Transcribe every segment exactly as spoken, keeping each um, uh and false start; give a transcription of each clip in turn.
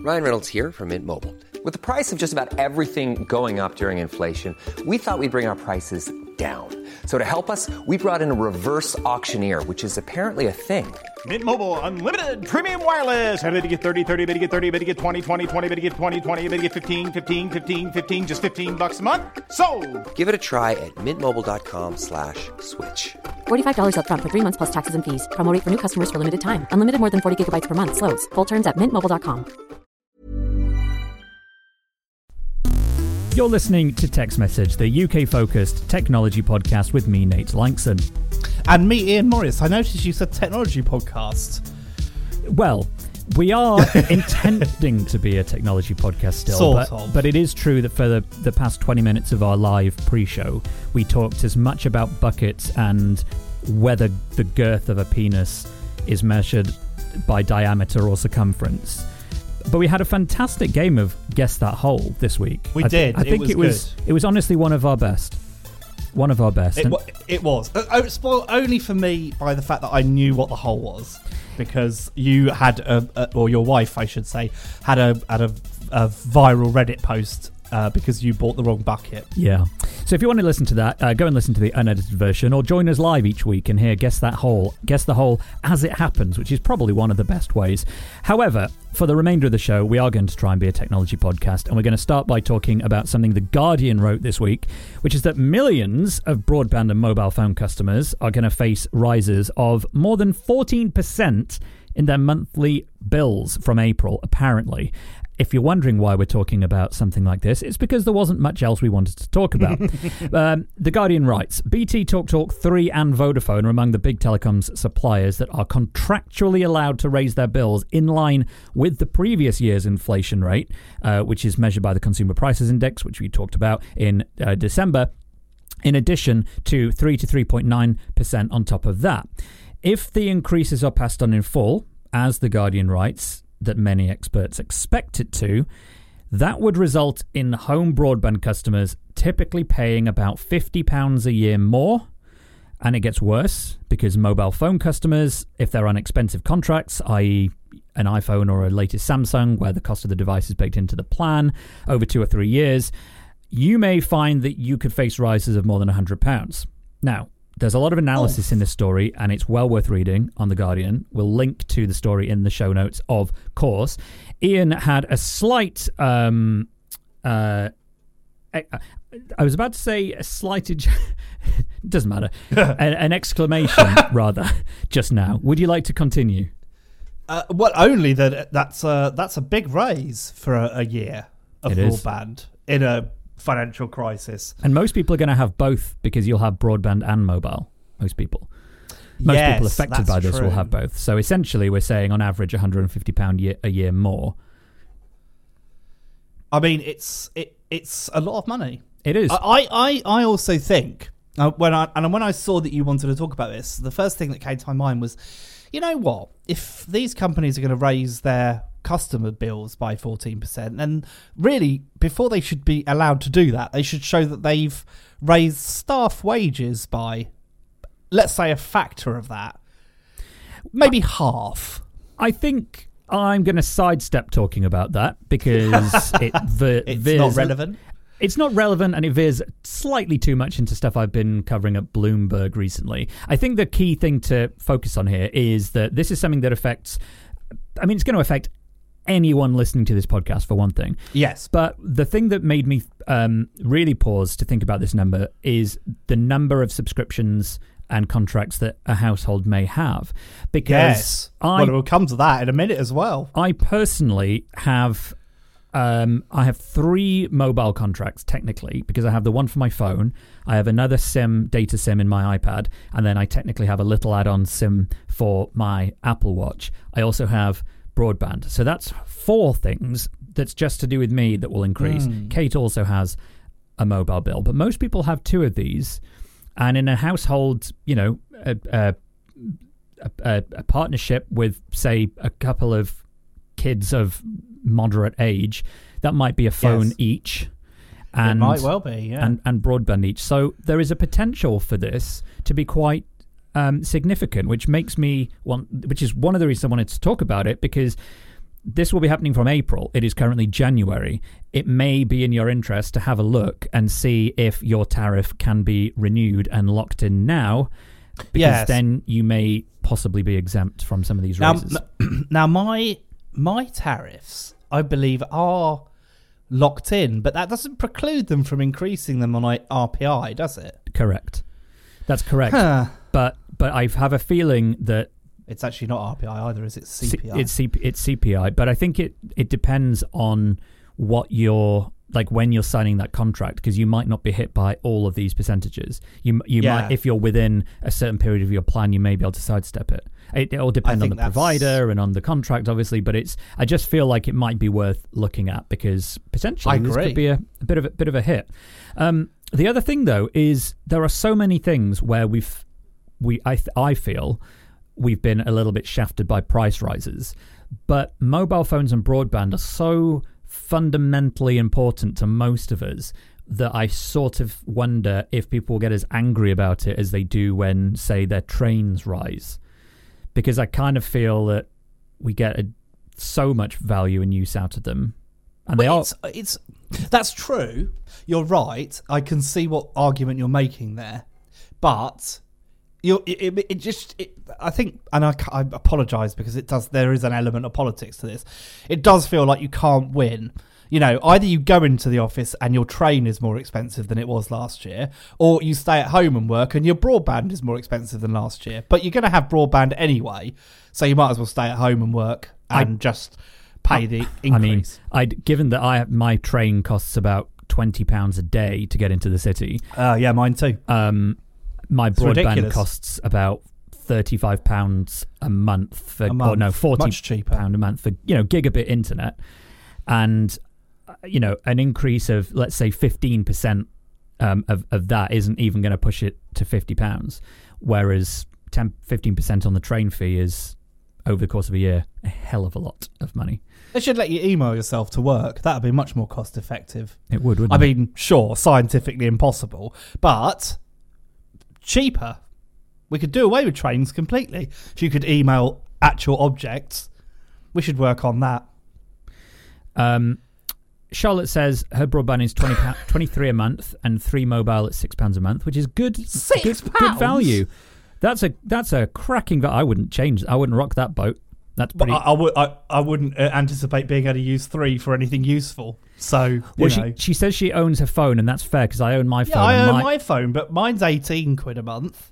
Ryan Reynolds here from Mint Mobile. With the price of just about everything going up during inflation, we thought we'd bring our prices down. So to help us, we brought in a reverse auctioneer, which is apparently a thing. Mint Mobile Unlimited Premium Wireless. How to get thirty, thirty, how to get thirty, how to get twenty, twenty, twenty, how to get twenty, twenty, how to get fifteen, fifteen, fifteen, fifteen, just fifteen bucks a month? Sold! Give it a try at mintmobile.com slash switch. forty-five dollars up front for three months plus taxes and fees. Promo rate for new customers for limited time. Unlimited more than forty gigabytes per month. Slows full terms at mint mobile dot com. You're listening to Text Message, the U K-focused technology podcast with me, Nate Langson. And me, Ian Morris. I noticed you said technology podcast. Well, we are intending to be a technology podcast still, sort but, of. but it is true that for the, the past twenty minutes of our live pre-show, we talked as much about buckets and whether the girth of a penis is measured by diameter or circumference. But we had a fantastic game of Guess That Hole this week. We I did. Th- I think it was it was, good. it was honestly one of our best. One of our best. It, And- wa- it was. Uh, oh, spoiled only for me by the fact that I knew what the hole was. Because you had, a, a, or your wife, I should say, had a had a, a viral Reddit post uh, because you bought the wrong bucket. Yeah. So if you want to listen to that, uh, go and listen to the unedited version or join us live each week and hear Guess That Hole, Guess the Hole as it happens, which is probably one of the best ways. However, for the remainder of the show, we are going to try and be a technology podcast, and we're going to start by talking about something The Guardian wrote this week, which is that millions of broadband and mobile phone customers are going to face rises of more than fourteen percent in their monthly bills from April, apparently. If you're wondering why we're talking about something like this, it's because there wasn't much else we wanted to talk about. um, the Guardian writes, B T, TalkTalk, three and Vodafone are among the big telecoms suppliers that are contractually allowed to raise their bills in line with the previous year's inflation rate, uh, which is measured by the Consumer Prices Index, which we talked about in uh, December, in addition to three to three point nine percent on top of that. If the increases are passed on in full, as the Guardian writes, that many experts expect it to, that would result in home broadband customers typically paying about fifty pounds a year more. And it gets worse because mobile phone customers, if they're on expensive contracts, that is an iPhone or a latest Samsung where the cost of the device is baked into the plan over two or three years, you may find that you could face rises of more than one hundred pounds. Now, there's a lot of analysis oh. in this story, and it's well worth reading on The Guardian. We'll link to the story in the show notes, of course. Ian had a slight... Um, uh, I, I was about to say a slight... It doesn't matter. an, an exclamation, rather, just now. Would you like to continue? Uh, well, only that that's a, that's a big raise for a, a year of it broadband is. in a financial crisis. And most people are going to have both because you'll have broadband and mobile. Most people. Most yes, people affected by this true. will have both. So essentially we're saying on average one hundred fifty pounds year, a year more. I mean, it's it, it's a lot of money. It is. I, I, I also think, uh, when I and when I saw that you wanted to talk about this, the first thing that came to my mind was, you know what? If these companies are going to raise their customer bills by fourteen percent, then really, before they should be allowed to do that, they should show that they've raised staff wages by, let's say, a factor of that. Maybe I, half. I think I'm going to sidestep talking about that because it the, it's veers, not relevant. It's not relevant, and it veers slightly too much into stuff I've been covering at Bloomberg recently. I think the key thing to focus on here is that this is something that affects, I mean, it's going to affect anyone listening to this podcast, for one thing. Yes. But the thing that made me um, really pause to think about this number is the number of subscriptions and contracts that a household may have. Because yes. I, well, it will come to that in a minute as well. I personally have... Um, I have three mobile contracts, technically, because I have the one for my phone, I have another SIM, data SIM in my iPad, and then I technically have a little add-on SIM for my Apple Watch. I also have broadband. So that's four things that's just to do with me that will increase. Mm. Kate also has a mobile bill, but most people have two of these. And in a household, you know, a, a, a, a partnership with, say, a couple of kids of moderate age, that might be a phone yes. each, and it might well be, yeah, and, and broadband each. So there is a potential for this to be quite um, significant, which makes me want, which is one of the reasons I wanted to talk about it, because this will be happening from April. It is currently January. It may be in your interest to have a look and see if your tariff can be renewed and locked in now, because Yes. then you may possibly be exempt from some of these Now, raises. now my my tariffs, I believe, are locked in, but that doesn't preclude them from increasing them on like R P I, does it? Correct. That's correct. Huh. But but I have a feeling that It's actually not R P I either, is it? C P I. It's C- it's C P I, but I think it, it depends on what you're like when you're signing that contract, because you might not be hit by all of these percentages. You you Yeah. might, if you're within a certain period of your plan, you may be able to sidestep it. It, it all depends on think the that's- provider and on the contract, obviously. But it's I just feel like it might be worth looking at, because potentially I this agree. could be a, a bit of a bit of a hit. Um, the other thing though is there are so many things where we've we I th- I feel. we've been a little bit shafted by price rises, but mobile phones and broadband are so fundamentally important to most of us that I sort of wonder if people will get as angry about it as they do when, say, their trains rise. Because I kind of feel that we get a, so much value and use out of them. And they Well, are... it's, it's that's true. You're right. I can see what argument you're making there, but you it, it, it just it, I think, and I, I apologise because it does. There is an element of politics to this. It does feel like you can't win. You know, either you go into the office and your train is more expensive than it was last year, or you stay at home and work and your broadband is more expensive than last year. But you're going to have broadband anyway, so you might as well stay at home and work and I, just pay the increase. I mean, I'd, given that I my train costs about twenty pounds a day to get into the city. Uh, yeah, mine too. Um, my It's broadband ridiculous. costs about thirty-five pounds a month for, A month. or no, forty Much cheaper. pound a month for, you know, gigabit internet. And, uh, you know, an increase of, let's say, fifteen percent um, of, of that isn't even going to push it to fifty pounds. Whereas ten, fifteen percent on the train fee is, over the course of a year, a hell of a lot of money. They should let you email yourself to work. That would be much more cost effective. It would, wouldn't I it? mean, sure, scientifically impossible, but cheaper. We could do away with trains completely. If you could email actual objects, we should work on that. Um, Charlotte says her broadband is twenty pounds, twenty-three a month, and three mobile at six pounds a month, which is good. Six good, good pounds? value. That's a that's a cracking. Va- I wouldn't change. I wouldn't rock that boat. That's But pretty. I, I, would, I, I wouldn't uh, anticipate being able to use three for anything useful. So, you well, know. she she says she owns her phone, and that's fair because I own my yeah, phone. I and own my, my phone, but mine's eighteen quid a month.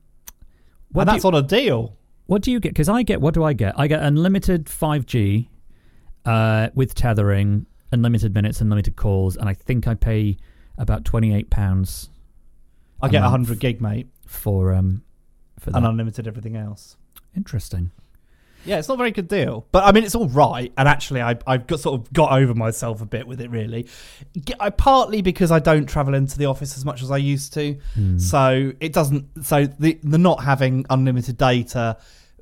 what And do that's you, on a deal. what do you get? Because I get what do I get? I get unlimited five G uh, with tethering, unlimited minutes, unlimited calls, and I think I pay about twenty-eight pounds. I get one hundred gig, mate, for um for that. and unlimited everything else. Interesting. Yeah, it's not a very good deal. But, I mean, it's all right. And actually, I, I've got sort of got over myself a bit with it, really. G- I, partly because I don't travel into the office as much as I used to. Mm. So it doesn't... So the, the not having unlimited data...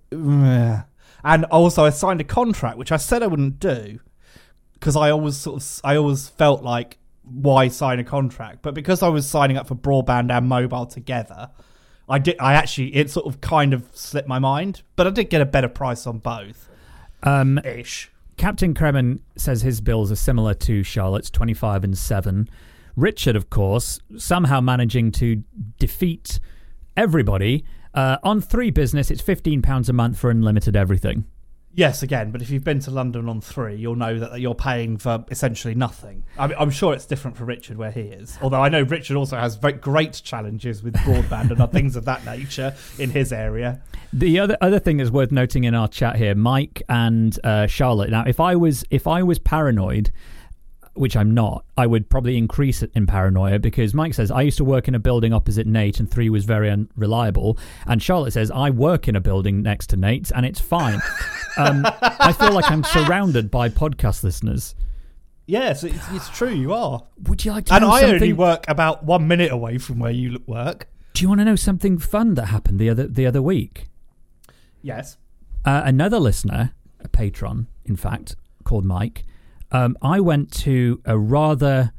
uh, and also, I signed a contract, which I said I wouldn't do. Because I always sort of... I always felt like, why sign a contract? But because I was signing up for broadband and mobile together... I did. I actually, it sort of kind of slipped my mind, but I did get a better price on both. Um, Ish. Captain Kremen says his bills are similar to Charlotte's, twenty-five and seven. Richard, of course, somehow managing to defeat everybody. Uh, on three business, it's fifteen pounds a month for unlimited everything. Yes, again, but if you've been to London on three, you'll know that you're paying for essentially nothing. I mean, I'm sure it's different for Richard where he is. Although I know Richard also has very great challenges with broadband and things of that nature in his area. The other other thing that's worth noting in our chat here, Mike and uh, Charlotte. Now, if I was if I was paranoid, which I'm not, I would probably increase it in paranoia because Mike says, I used to work in a building opposite Nate and three was very unreliable. And Charlotte says, I work in a building next to Nate's and it's fine. um, I feel like I'm surrounded by podcast listeners. Yes, it's, it's true, you are. Would you like to And know I something? only work about one minute away from where you work. Do you want to know something fun that happened the other the other week? Yes. Uh, another listener, a patron, in fact, called Mike, Um, I went to a rather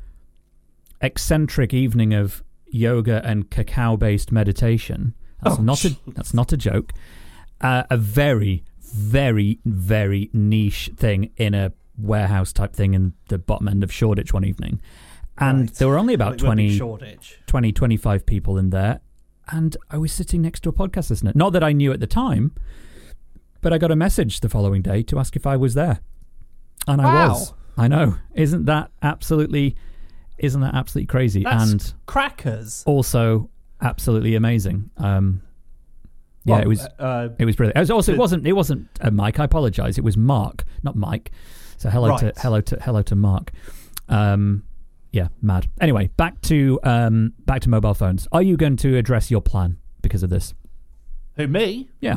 eccentric evening of yoga and cacao-based meditation. That's Oh, not a that's not a joke. Uh, a very very, very niche thing in a warehouse type thing in the bottom end of Shoreditch one evening. And Right. there were only about Well, it will be twenty, Shoreditch. twenty, twenty-five people in there. And I was sitting next to a podcast listener. Not that I knew at the time, but I got a message the following day to ask if I was there. And I Wow. was. I know. Isn't that absolutely, isn't that absolutely crazy? That's and crackers. also absolutely amazing. Um, yeah, Well, it was. Uh, It was brilliant. It was also, it the- wasn't. It wasn't uh, Mike. I apologise. It was Mark, not Mike. So hello Right. to hello to hello to Mark. Um, yeah, mad. Anyway, back to um, back to mobile phones. Are you going to address your plan because of this? who, me? Yeah.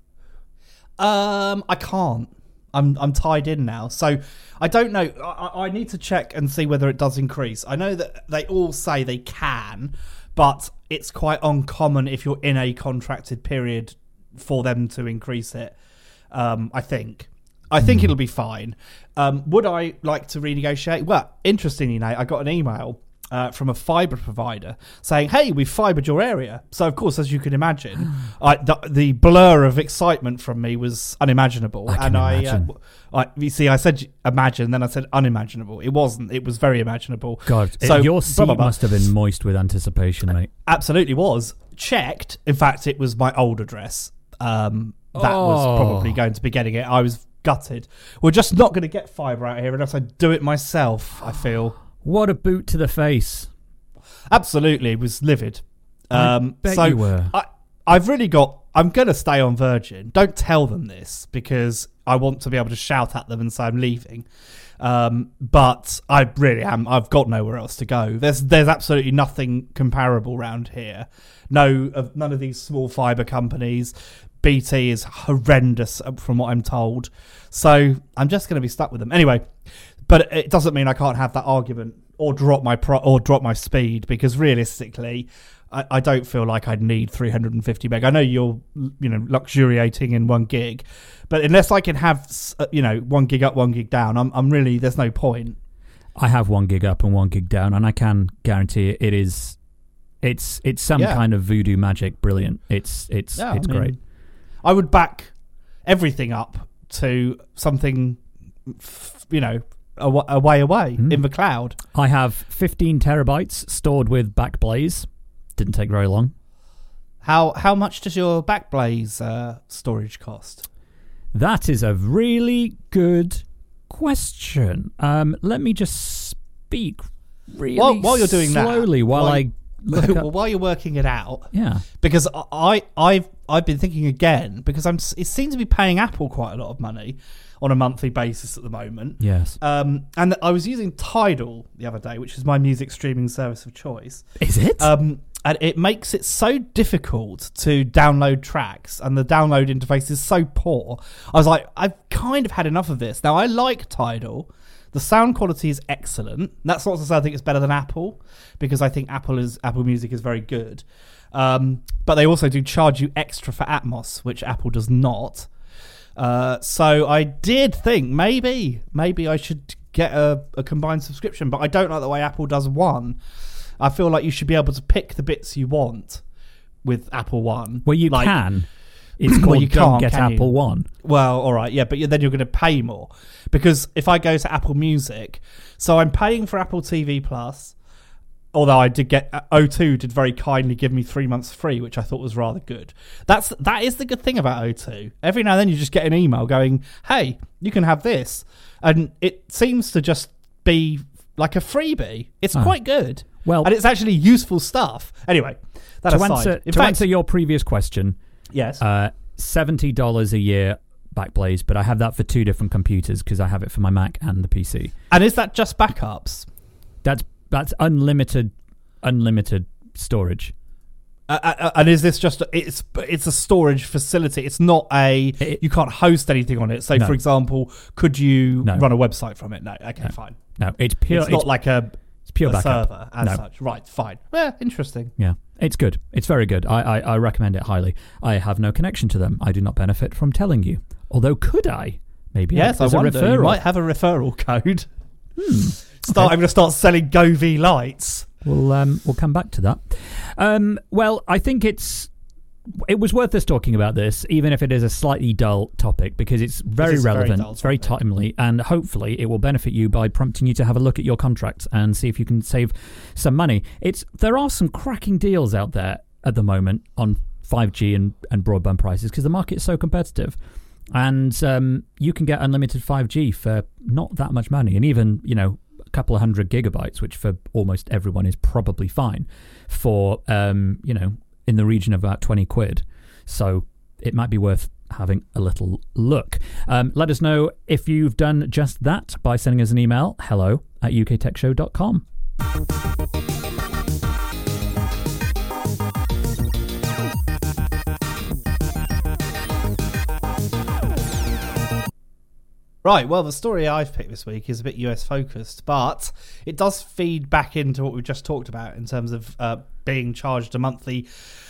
Um, I can't. I'm I'm tied in now, so I don't know. I, I need to check and see whether it does increase. I know that they all say they can, but it's quite uncommon if you're in a contracted period for them to increase it. Um, I think. I think it'll be fine. Um, would I like to renegotiate? Well, interestingly, Nate, I got an email uh, from a fibre provider saying, "Hey, we've fibred your area." So, of course, as you can imagine, I, the, the blur of excitement from me was unimaginable. I can and imagine. I, uh, I, you see, I said imagine, then I said unimaginable. It wasn't. It was very imaginable. God, So, it, your blah, seat blah, blah. must have been moist with anticipation, mate. Absolutely was. Checked. In fact, it was my old address. Um, that Oh. was probably going to be getting it. I was gutted. We're just not going to get fibre out here unless I do it myself, I feel. What a boot to the face. Absolutely. It was livid. I Um, bet so you were. I, I've really got... I'm going to stay on Virgin. Don't tell them this because I want to be able to shout at them and say I'm leaving. Um, but I really am. I've got nowhere else to go. There's there's absolutely nothing comparable around here. No, of none of these small fibre companies. B T is horrendous from what I'm told. So I'm just going to be stuck with them anyway. But it doesn't mean I can't have that argument or drop my pro- or drop my speed because realistically, I, I don't feel like I'd need three hundred fifty meg. I know you're you know luxuriating in one gig, but unless I can have uh, you know one gig up, one gig down, I'm I'm really there's no point. I have one gig up and one gig down, and I can guarantee it is, it's it's some Yeah. kind of voodoo magic. Brilliant. It's it's Yeah, it's I mean, great. I would back everything up to something, f- you know, a, wa- a way away Mm. in the cloud. I have fifteen terabytes stored with Backblaze. Didn't take very long. How how much does your Backblaze uh, storage cost? That is a really good question. Um, let me just speak really While- while you're doing that, slowly while while- I look well, up. while you're working it out, Yeah. because I I've I've been thinking again because I'm it seems to be paying Apple quite a lot of money on a monthly basis at the moment. Yes. Um, and I was using Tidal the other day, which is my music streaming service of choice. Is it? Um, and it makes it so difficult to download tracks, and the download interface is so poor. I was like, I've kind of had enough of this. Now, I like Tidal. The sound quality is excellent. That's not to say I think it's better than Apple, because I think Apple is Apple Music is very good. Um, but they also do charge you extra for Atmos, which Apple does not. Uh, so I did think maybe, maybe I should get a, a combined subscription, but I don't like the way Apple does one. I feel like you should be able to pick the bits you want with Apple One. well, you like, can. It's Well, called you Don't can't, Get can you? Apple One. Well, all right, yeah, but then you're going to pay more because if I go to Apple Music, so I'm paying for Apple T V Plus. Although I did get O two did very kindly give me three months free, which I thought was rather good. That's that is the good thing about O two. Every now and then you just get an email going, "Hey, you can have this," and it seems to just be like a freebie. It's Oh. quite good. Well- and it's actually useful stuff. Anyway, that To aside, answer, in to fact, answer your previous question, yes, uh, seventy dollars a year Backblaze, but I have that for two different computers because I have it for my Mac and the P C. and is that just backups? That's that's unlimited, unlimited storage. Uh, uh, and is this just a, it's it's a storage facility? It's not a It- you can't host anything on it. So, No. for example, could you No. run a website from it? No. Okay, No. fine. No, it's pure. It's not like a, it's pure a backup. server as No. such. Right, fine. Yeah, interesting. Yeah, it's good. It's very good. I, I, I recommend it highly. I have no connection to them. I do not benefit from telling you. Although, could I? Maybe Yes, I as a wonder. You referral. might have a referral code. Start. I'm going to start selling Govee lights. We'll um, we'll come back to that. Um, well, I think it's it was worth us talking about this, even if it is a slightly dull topic, because it's very It is a very relevant, dull it's very topic. timely, and hopefully it will benefit you by prompting you to have a look at your contracts and see if you can save some money. It's there are some cracking deals out there at the moment on five G and, and broadband prices because the market is so competitive. And um, you can get unlimited five G for not that much money, and even, you know, a couple of hundred gigabytes, which for almost everyone is probably fine, for, um, you know, in the region of about twenty quid. So it might be worth having a little look. Um, let us know if you've done just that by sending us an email, hello at u k tech show dot com. Right, well, the story I've picked this week is a bit U S focused, but it does feed back into what we've just talked about in terms of uh, being charged a monthly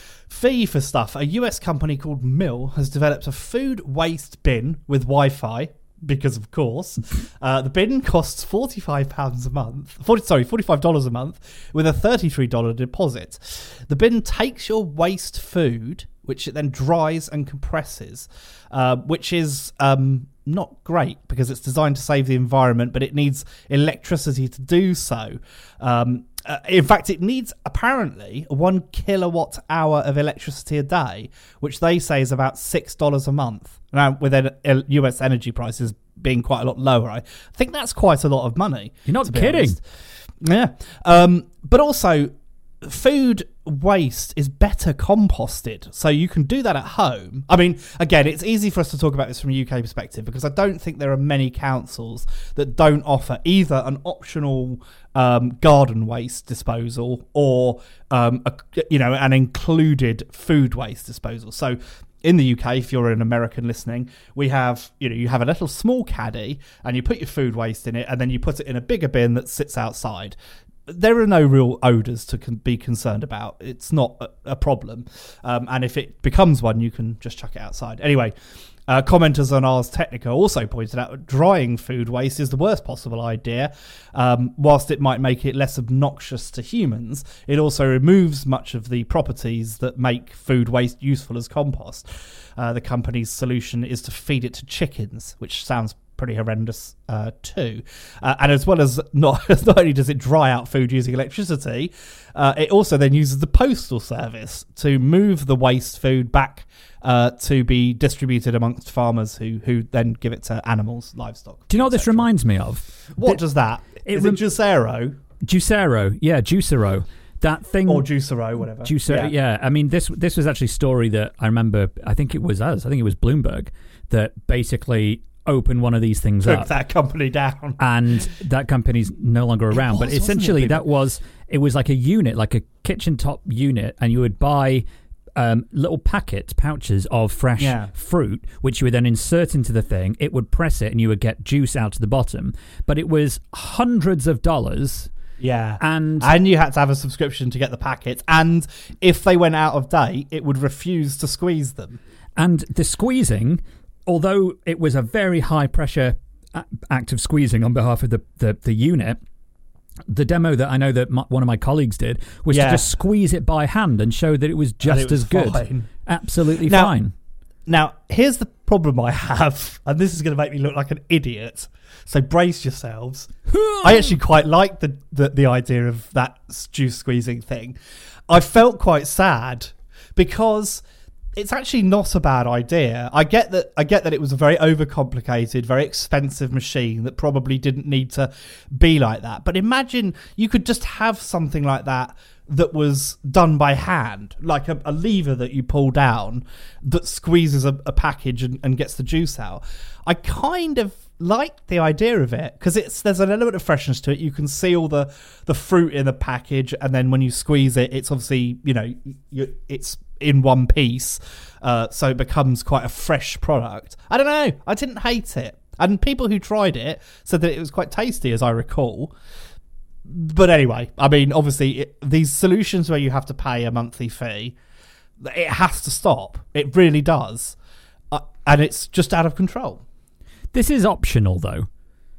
fee for stuff. A U S company called Mill has developed a food waste bin with Wi-Fi, because of course. Uh, the bin costs forty-five pounds a month, forty, sorry, forty-five dollars a month, with a thirty-three dollars deposit. The bin takes your waste food, which it then dries and compresses, uh, which is... Um, not great because it's designed to save the environment, but it needs electricity to do so. Um, uh, in fact, it needs apparently one kilowatt hour of electricity a day, which they say is about six dollars a month. Now, with U S energy prices being quite a lot lower, I think that's quite a lot of money. You're not to be kidding. honest. Yeah. Um, but also, food waste is better composted, so you can do that at home. I mean, again, it's easy for us to talk about this from a U K perspective because I don't think there are many councils that don't offer either an optional um, garden waste disposal or um, a, you know, an included food waste disposal. So in the U K, if you're an American listening, we have, you know, you have a little small caddy and you put your food waste in it and then you put it in a bigger bin that sits outside. There are no real odours to con- be concerned about. It's not a, a problem. Um, and if it becomes one, you can just chuck it outside. Anyway, uh, commenters on Ars Technica also pointed out that drying food waste is the worst possible idea. Um, whilst it might make it less obnoxious to humans, it also removes much of the properties that make food waste useful as compost. Uh, the company's solution is to feed it to chickens, which sounds pretty horrendous uh, too. Uh, and as well as not, not only does it dry out food using electricity, uh, it also then uses the postal service to move the waste food back uh, to be distributed amongst farmers who, who then give it to animals, livestock. Do you know what et this cetera. reminds me of? What Th- does that? it Is rem- it Juicero? Juicero, yeah, Juicero. That thing... Or Juicero, whatever. Juicero, yeah. yeah. I mean, this this was actually a story that I remember, I think it was us, I think it was Bloomberg, that basically... open one of these things Took up that company down, and that company's no longer around. was, but wasn't essentially, it? that was it was like a unit, like a kitchen top unit, and you would buy um, little packets, pouches of fresh Yeah. fruit, which you would then insert into the thing. It would press it, and you would get juice out to the bottom. But it was hundreds of dollars. Yeah. And and you had to have a subscription to get the packets. And if they went out of date, it would refuse to squeeze them. and the squeezing, although it was a very high pressure a- act of squeezing on behalf of the, the, the unit, the demo that I know that my, one of my colleagues did was Yeah. to just squeeze it by hand and show that it was just it was as good. fine. Absolutely Now- fine. Now, here's the problem I have, and this is going to make me look like an idiot, so brace yourselves. I actually quite like the, the, the idea of that juice squeezing thing. I felt quite sad because it's actually not a bad idea. I get that I get that it was a very overcomplicated, very expensive machine that probably didn't need to be like that. But imagine you could just have something like that that was done by hand, like a, a lever that you pull down that squeezes a, a package and, and gets the juice out. I kind of like the idea of it because it's there's an element of freshness to it. You can see all the, the fruit in the package, and then when you squeeze it, it's obviously, you know, you, it's in one piece, uh, so it becomes quite a fresh product. I don't know. I didn't hate it, and people who tried it said that it was quite tasty, as I recall. But anyway, I mean, obviously, it, these solutions where you have to pay a monthly fee, it has to stop. It really does. Uh, and it's just out of control. This is optional, though.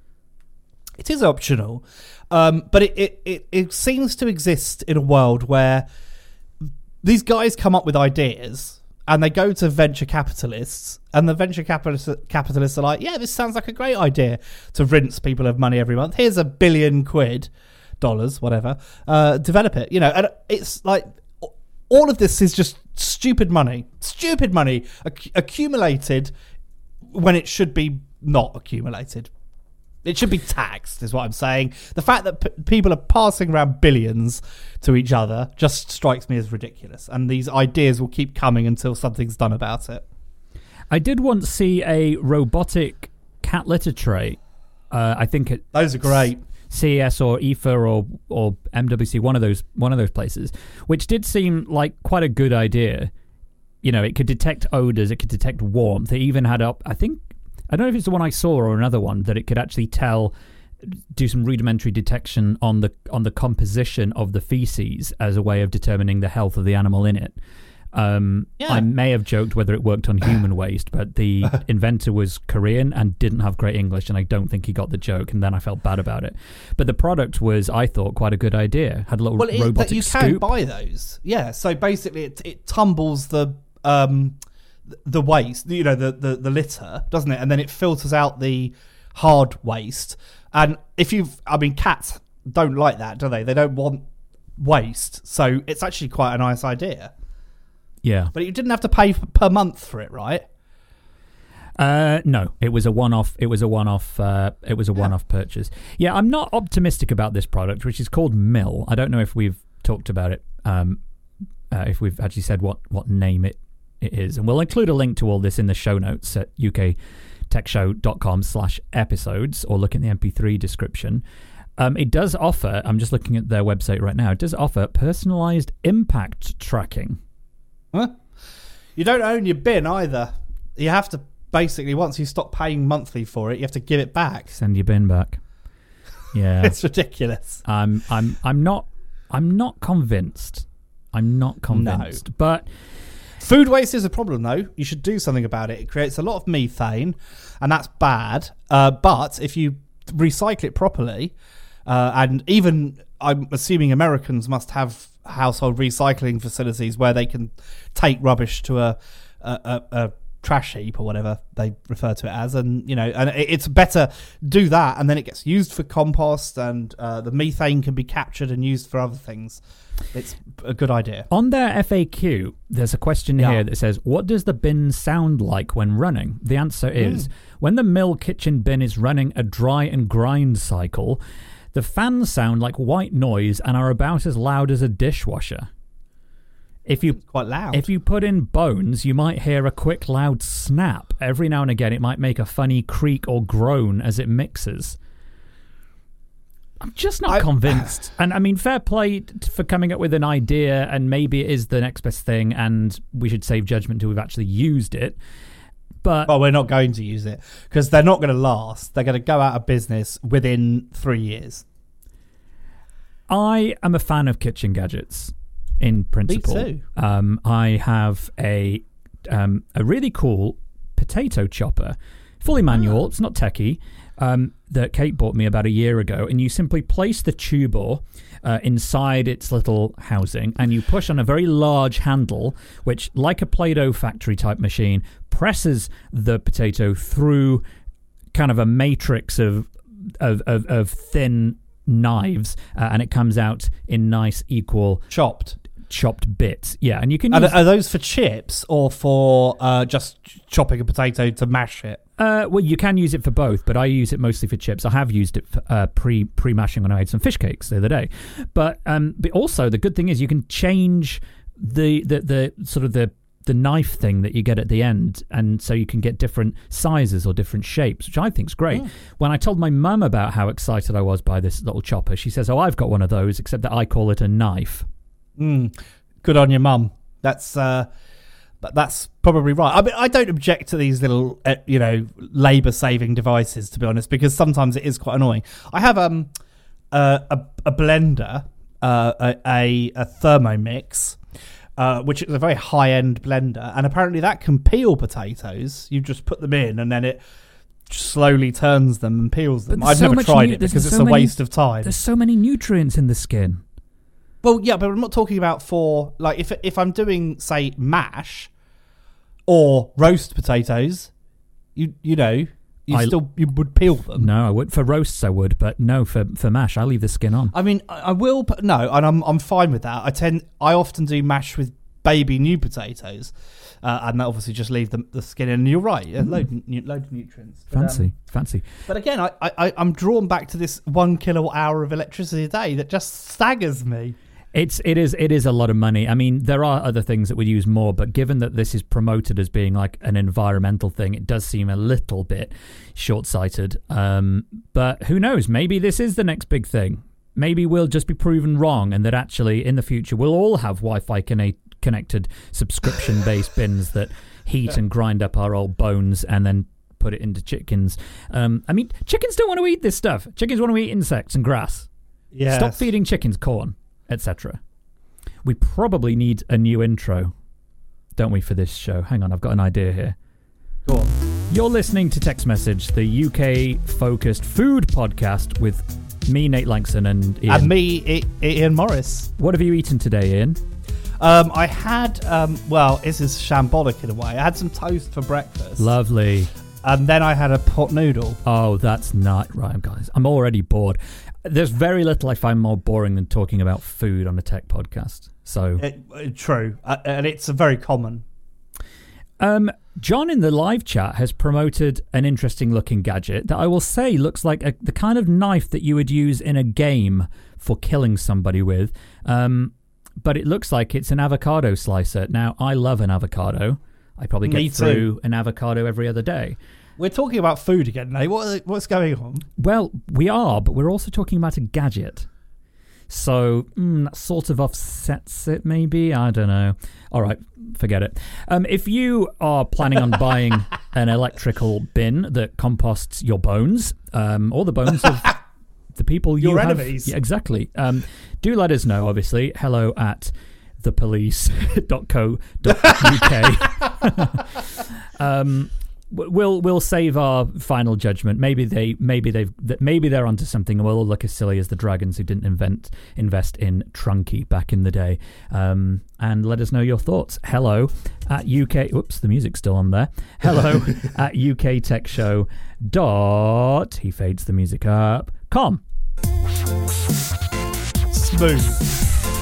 It is optional. Um, but it, it, it, it seems to exist in a world where these guys come up with ideas and they go to venture capitalists, and the venture capitalists, capitalists are like, yeah, this sounds like a great idea to rinse people of money every month. Here's a billion quid, dollars, whatever, uh, develop it. You know, and it's like all of this is just stupid money, stupid money acc- accumulated when it should be not accumulated. It should be taxed, is what I'm saying. The fact that p- people are passing around billions to each other just strikes me as ridiculous. And these ideas will keep coming until something's done about it. I did once see a robotic cat litter tray. Uh, I think it, those are great. C E S or I F A or or M W C, one of those one of those places, which did seem like quite a good idea. You know, it could detect odors, it could detect warmth. It even had up, I think. I don't know if it's the one I saw or another one, that it could actually tell, do some rudimentary detection on the on the composition of the feces as a way of determining the health of the animal in it. Um, yeah. I may have joked whether it worked on human waste, but the inventor was Korean and didn't have great English, and I don't think he got the joke, and then I felt bad about it. But the product was, I thought, quite a good idea. Had a little well, it, robotic you scoop. can buy those. Yeah, so basically it, it tumbles the... Um, the waste, you know, the, the, the litter, doesn't it? And then it filters out the hard waste. And if you've, I mean, cats don't like that, do they? They don't want waste. So it's actually quite a nice idea. Yeah. But you didn't have to pay f- per month for it, right? Uh, no, it was a one-off. It was a one-off. Uh, it was a Yeah. one-off purchase. Yeah, I'm not optimistic about this product, which is called Mill. I don't know if we've talked about it. Um, uh, if we've actually said what, what name it it is, and we'll include a link to all this in the show notes at uktechshow.com slash episodes, or look in the M P three description. Um, it does offer, I'm just looking at their website right now, it does offer personalized impact tracking. Huh? You don't own your bin either. You have to basically, once you stop paying monthly for it, you have to give it back. Send your bin back. Yeah. It's ridiculous. I'm I'm I'm not I'm not convinced. I'm not convinced. No. But food waste is a problem, though. You should do something about it. It creates a lot of methane, and that's bad. Uh, but if you recycle it properly, uh, and even I'm assuming Americans must have household recycling facilities where they can take rubbish to a a, a, a trash heap or whatever they refer to it as, and you know, and it's better do that, and then it gets used for compost, and uh, the methane can be captured and used for other things. It's a good idea. On their F A Q, there's a question Yeah. here that says, what does the bin sound like when running? The answer is, mm. when the Mill kitchen bin is running a dry and grind cycle, the fans sound like white noise and are about as loud as a dishwasher. If you quite loud. If you put in bones, you might hear a quick loud snap. Every now and again, it might make a funny creak or groan as it mixes. I'm just not I, convinced. And I mean, fair play t- for coming up with an idea, and maybe it is the next best thing, and we should save judgment until we've actually used it. But well, we're not going to use it because they're not going to last. They're going to go out of business within three years. I am a fan of kitchen gadgets in principle. Me too. Um, I have a um, a really cool potato chopper, fully manual. Oh. It's not techie. Um, that Kate bought me about a year ago, and you simply place the tubor uh, inside its little housing, and you push on a very large handle, which, like a Play-Doh factory type machine, presses the potato through kind of a matrix of of, of, of thin knives, uh, and it comes out in nice, equal chopped chopped bits. Yeah, and you can. Are, use... are those for chips or for uh, just chopping a potato to mash it? Uh, well, you can use it for both, but I use it mostly for chips. I have used it for, uh, pre pre mashing when I made some fish cakes the other day. But um, but also the good thing is you can change the the, the sort of the the knife thing that you get at the end, and so you can get different sizes or different shapes, which I think is great. Mm. When I told my mum about how excited I was by this little chopper, she says, "Oh, I've got one of those, except that I call it a knife." Mm. Good on your mum. That's. Uh... But that's probably right. I mean, I don't object to these little, uh, you know, labour-saving devices, to be honest, because sometimes it is quite annoying. I have um, uh, a a blender, uh, a, a a Thermomix, uh, which is a very high-end blender, and apparently that can peel potatoes. You just put them in, and then it slowly turns them and peels them. I've so never tried nu- it because so it's a many, waste of time. There's so many nutrients in the skin. Well, yeah, but I'm not talking about for, like, if if I'm doing, say, mash, or roast potatoes, you you know, you I- still you would peel them. No, I would for roasts. I would, but no for for mash. I leave the skin on. I mean, I, I will, but no, and I'm I'm fine with that. I tend I often do mash with baby new potatoes, uh, and that obviously just leave the, the skin in. And you're right, yeah, load nu- load of nutrients. But, Fancy, um, fancy. but again, I, I I'm drawn back to this one kilowatt hour of electricity a day that just staggers me. It's it is it is a lot of money. I mean, there are other things that would use more, but given that this is promoted as being like an environmental thing, it does seem a little bit short-sighted. Um, but who knows? Maybe this is the next big thing. Maybe we'll just be proven wrong, and that actually in the future we'll all have Wi-Fi conne- connected subscription-based bins that heat and grind up our old bones and then put it into chickens. Um, I mean, chickens don't want to eat this stuff. Chickens want to eat insects and grass. Yeah. Stop feeding chickens corn, et cetera. We probably need a new intro, don't we, for this show? Hang on, I've got an idea here. Go on. You're listening to Text Message, the U K-focused food podcast with me, Nate Langston, and Ian. And me, I, Ian Morris. What have you eaten today, Ian? Um, I had, um, well, this is shambolic in a way. I had some toast for breakfast. Lovely. And then I had a pot noodle. Oh, that's not right, guys. I'm already bored. There's very little I find more boring than talking about food on a tech podcast. So It, uh, true. Uh, and it's a very common. Um, John in the live chat has promoted an interesting looking gadget that I will say looks like a, the kind of knife that you would use in a game for killing somebody with. Um, but it looks like it's an avocado slicer. Now, I love an avocado. I probably Me get through too. an avocado every other day. We're talking about food again, Nate. What, what's going on? Well, we are, but we're also talking about a gadget. So mm, that sort of offsets it, maybe. I don't know. All right, forget it. Um, if you are planning on buying an electrical bin that composts your bones, um, or the bones of the people you Your have, enemies. yeah, exactly. Um, do let us know. Obviously, hello at the police dot co dot U K. um, We'll we'll save our final judgment. Maybe they maybe they've maybe they're onto something, and we'll all look as silly as the dragons who didn't invent invest in Trunky back in the day. Um, and let us know your thoughts. Hello at U K. Oops, the music's still on there. Hello at U K Tech Show dot. He fades the music up. Com. Smooth.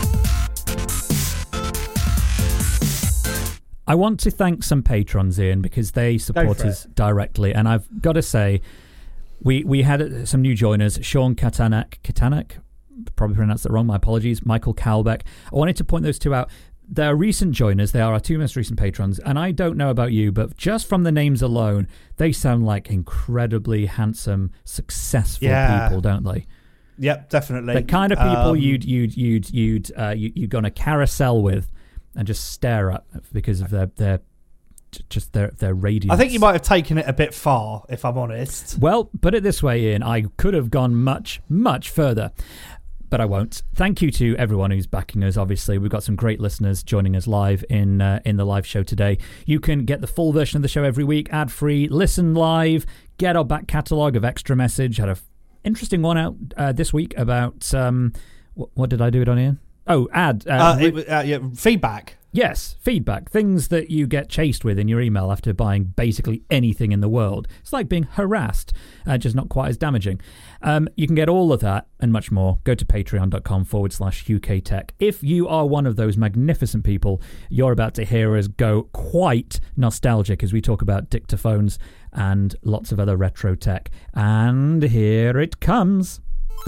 I want to thank some patrons, Ian, because they support for us directly. And I've got to say, we we had some new joiners. Sean Katanak, Katanak, probably pronounced that wrong, my apologies. Michael Kalbeck. I wanted to point those two out. They're recent joiners. They are our two most recent patrons. And I don't know about you, but just from the names alone, they sound like incredibly handsome, successful Yeah. people, don't they? Yep, definitely. The kind of people Um, you'd you'd you'd you'd uh, you, you'd go on a carousel with and just stare at because of their their just their their radiance. I think you might have taken it a bit far, if I'm honest. Well, put it this way, Ian, I could have gone much much further, but I won't. Thank you to everyone who's backing us. Obviously, we've got some great listeners joining us live in uh, in the live show today. You can get the full version of the show every week, ad free. Listen live. Get our back catalogue of Extra Message. Had a f- interesting one out uh, this week about um, what, what did I do it on, Ian? Oh, ad. Uh, Uh, it, was- uh, yeah, feedback. Yes, feedback. Things that you get chased with in your email after buying basically anything in the world. It's like being harassed, uh, just not quite as damaging. Um, you can get all of that and much more. Go to patreon.com forward slash UK Tech. If you are one of those magnificent people, you're about to hear us go quite nostalgic as we talk about dictaphones and lots of other retro tech. And here it comes.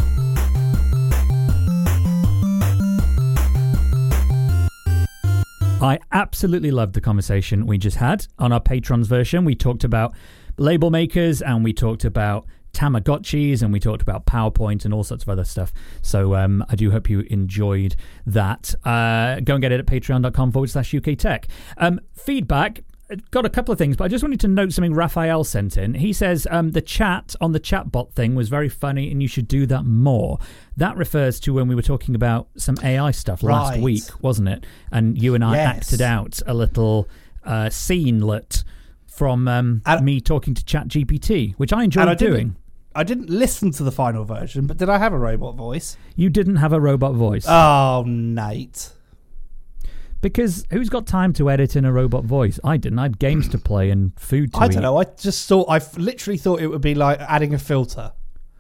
I absolutely loved the conversation we just had on our Patrons version. We talked about label makers and we talked about Tamagotchis and we talked about PowerPoint and all sorts of other stuff. So um, I do hope you enjoyed that. Uh, go and get it at patreon.com forward slash UK Tech. Um, feedback. Got a couple of things, but I just wanted to note something Raphael sent in. He says um, the chat on the chatbot thing was very funny and you should do that more. That refers to when we were talking about some A I stuff last Right. week, wasn't it? And you and I Yes. acted out a little uh, scenelet from um, And- me talking to ChatGPT, which I enjoyed And I didn't- doing. I didn't listen to the final version, but did I have a robot voice? You didn't have a robot voice. Oh, Nate. Because who's got time to edit in a robot voice? I didn't. I had games to play and food to I eat. don't know. I just thought, I literally thought it would be like adding a filter.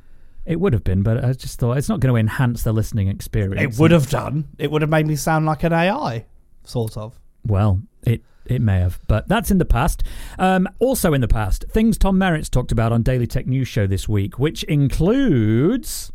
It would have been, but I just thought it's not going to enhance the listening experience. It would have done. It would have made me sound like an A I, sort of. Well, it it may have, but that's in the past. Um, also in the past, things Tom Merritt's talked about on Daily Tech News Show this week, which includes...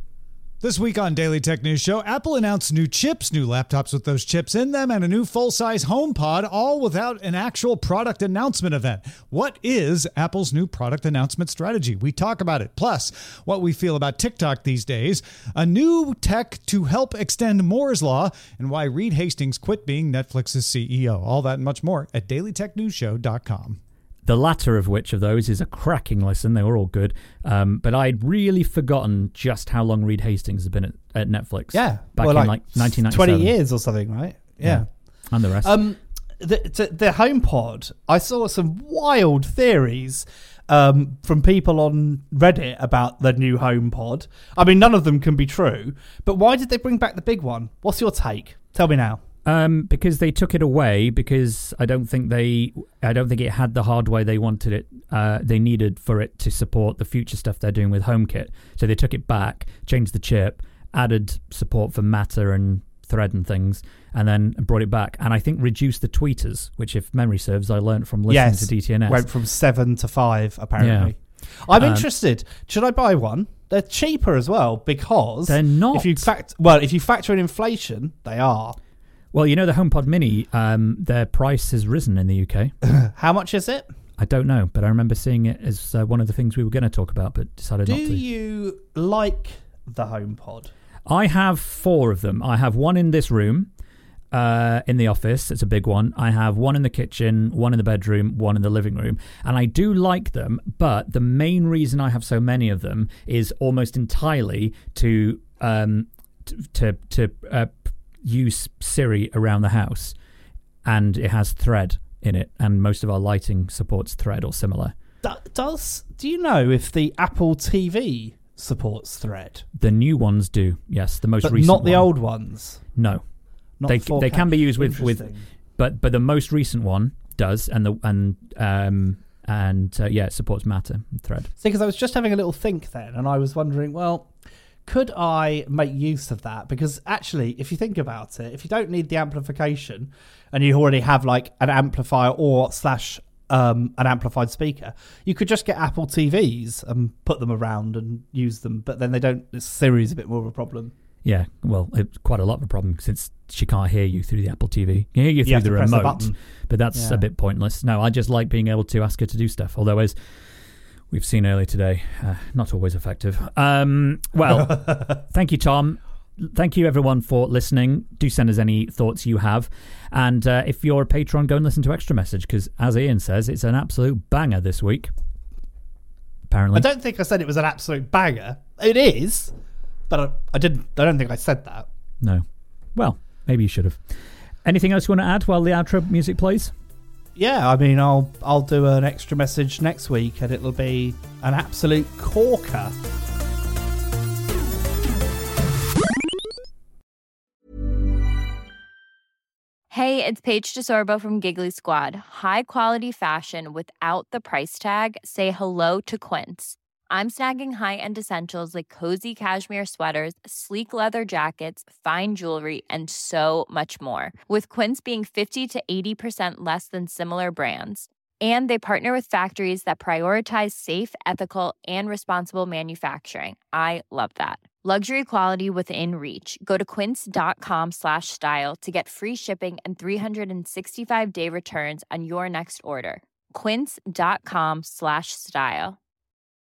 This week on Daily Tech News Show, Apple announced new chips, new laptops with those chips in them, and a new full-size HomePod, all without an actual product announcement event. What is Apple's new product announcement strategy? We talk about it. Plus, what we feel about TikTok these days, a new tech to help extend Moore's Law, and why Reed Hastings quit being Netflix's C E O. All that and much more at daily tech news show dot com. The latter of which of those is a cracking listen. They were all good. Um, but I'd really forgotten just how long Reed Hastings has been at, at Netflix. Yeah. Back well, in like, like nineteen ninety-seven. twenty years or something, right? Yeah. yeah. And the rest. Um, the, the, the HomePod, I saw some wild theories um, from people on Reddit about the new HomePod. I mean, none of them can be true. But why did they bring back the big one? What's your take? Tell me now. Um, because they took it away because I don't think they, I don't think it had the hardware they wanted it, uh, they needed for it to support the future stuff they're doing with HomeKit. So they took it back, changed the chip, added support for Matter and Thread and things, and then brought it back. And I think reduced the tweeters, which, if memory serves, I learned from listening yes, to D T N S. Went from seven to five, apparently. Yeah. I'm um, interested. Should I buy one? They're cheaper as well because they're not. If you fact, well, if you factor in inflation, they are. Well, you know, the HomePod Mini, um, their price has risen in the U K. How much is it? I don't know, but I remember seeing it as uh, one of the things we were going to talk about, but decided Do not to. Do you like the HomePod? I have four of them. I have one in this room, uh, in the office. It's a big one. I have one in the kitchen, one in the bedroom, one in the living room. And I do like them, but the main reason I have so many of them is almost entirely to um, to to, to uh, use Siri around the house, and it has Thread in it, and most of our lighting supports Thread or similar. Does do you know if the Apple T V supports Thread? The new ones do, yes. The most but recent, not the one. old ones. No, not they four K. They can be used with with, but but the most recent one does, and the and um and uh, yeah, it supports Matter and Thread. See, because I was just having a little think then, and I was wondering, well, could I make use of that? Because actually, if you think about it, if you don't need the amplification and you already have like an amplifier or slash um, an amplified speaker, you could just get Apple T Vs and put them around and use them. But then they don't. Siri's a bit more of a problem. Yeah, well, it's quite a lot of a problem since she can't hear you through the Apple T V. You hear you through you the remote, the but that's yeah. a bit pointless. No, I just like being able to ask her to do stuff. Although, as we've seen earlier today, uh, not always effective. Um, well, thank you, Tom. Thank you, everyone, for listening. Do send us any thoughts you have. And uh, if you're a patron, go and listen to Extra Message, because as Ian says, it's an absolute banger this week. Apparently. I don't think I said it was an absolute banger. It is, but I, I didn't. I don't think I said that. No. Well, maybe you should have. Anything else you want to add while the outro music plays? Yeah, I mean, I'll I'll do an Extra Message next week, and it'll be an absolute corker. Hey, it's Paige DeSorbo from Giggly Squad. High quality fashion without the price tag. Say hello to Quince. I'm snagging high-end essentials like cozy cashmere sweaters, sleek leather jackets, fine jewelry, and so much more. With Quince being fifty to eighty percent less than similar brands. And they partner with factories that prioritize safe, ethical, and responsible manufacturing. I love that. Luxury quality within reach. Go to quince.com slash style to get free shipping and three sixty-five day returns on your next order. Quince.com slash style.